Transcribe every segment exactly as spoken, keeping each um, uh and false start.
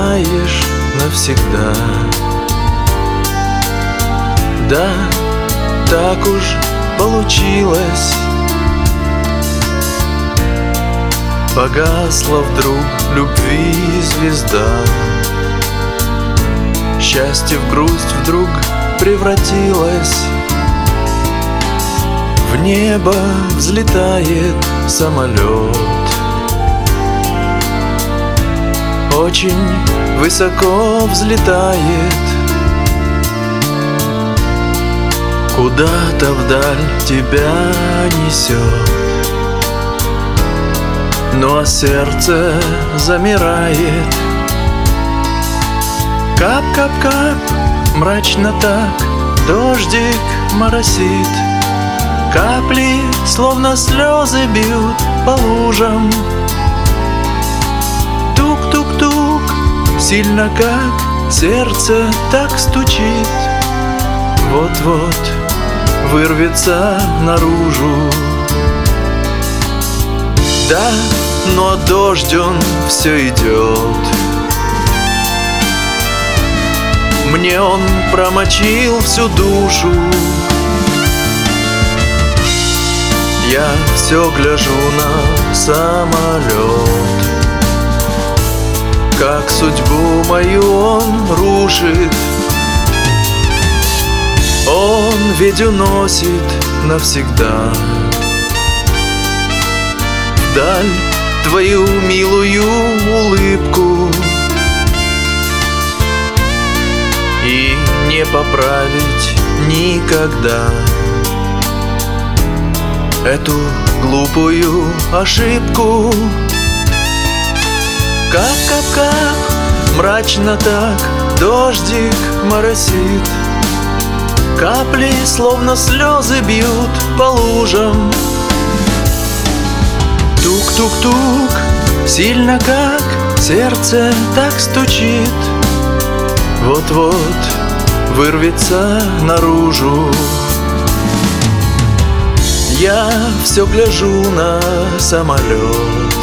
знаешь навсегда. Да, так уж получилось. Погасла вдруг любви звезда. Счастье в грусть вдруг превратилось. В небо взлетает самолет. Очень высоко взлетает. Куда-то вдаль тебя несет. Ну а сердце замирает. Кап-кап-кап, мрачно так, дождик моросит. Капли, словно слезы, бьют по лужам. Тук-тук-тук, сильно как сердце так стучит. Вот-вот вырвется наружу. Да, но дождь он все идет. Мне он промочил всю душу. Я все гляжу на самолет, как судьбу мою он рушит. Он ведь уносит навсегда вдаль твою милую улыбку. И не поправить никогда эту глупую ошибку. Кап-кап-кап, мрачно так, дождик моросит. Капли, словно слезы, бьют по лужам. Тук-тук-тук, сильно как сердце так стучит. Вот-вот вырвется наружу. Я все гляжу на самолет.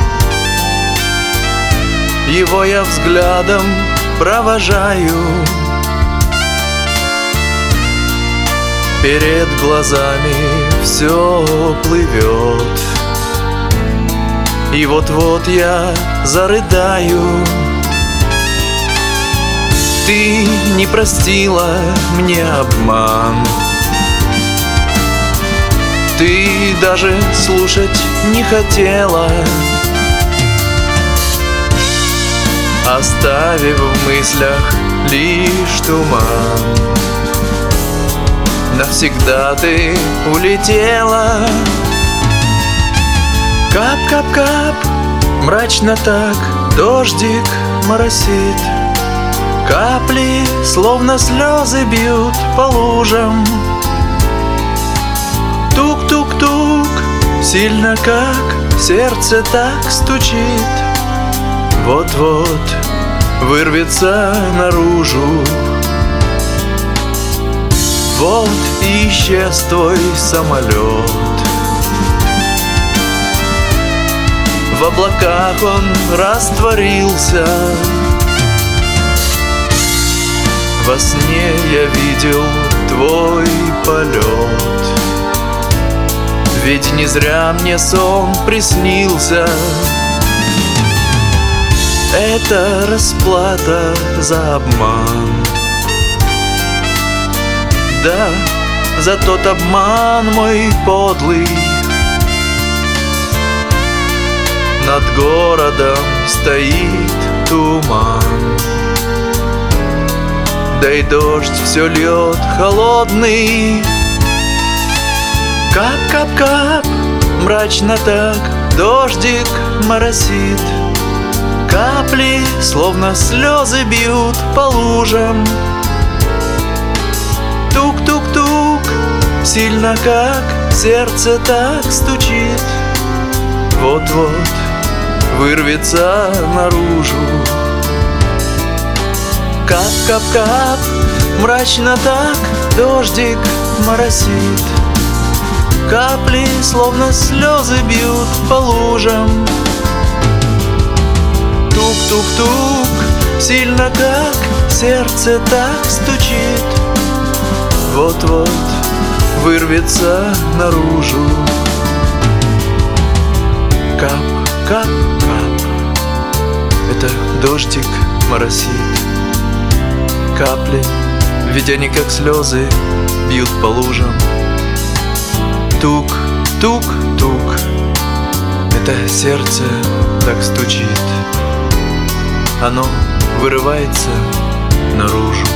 Его я взглядом провожаю. Перед глазами все плывет. И вот-вот я зарыдаю. Ты не простила мне обман. Ты даже слушать не хотела, оставив в мыслях лишь туман. Навсегда ты улетела. Кап-кап-кап, мрачно так, дождик моросит. Капли, словно слезы, бьют по лужам. Тук-тук-тук, сильно как сердце так стучит. Вот-вот вырвется наружу. Вот и исчез твой самолет. В облаках он растворился. Во сне я видел твой полет. Ведь не зря мне сон приснился. Это расплата за обман. Да, за тот обман мой подлый. Над городом стоит туман. Да и дождь все льет холодный. Кап-кап-кап, мрачно так, дождик моросит. Капли, словно слезы, бьют по лужам. Тук-тук-тук, сильно как сердце так стучит. Вот-вот вырвется наружу. Кап-кап-кап, мрачно так, дождик моросит. Капли, словно слезы, бьют по лужам. Тук-тук-тук, Сильно, как сердце так стучит, вот-вот вырвется наружу. Кап, кап, кап, это дождик моросит. Капли, ведь они как слезы, бьют по лужам. Тук, тук, тук, это сердце так стучит. Оно вырывается наружу.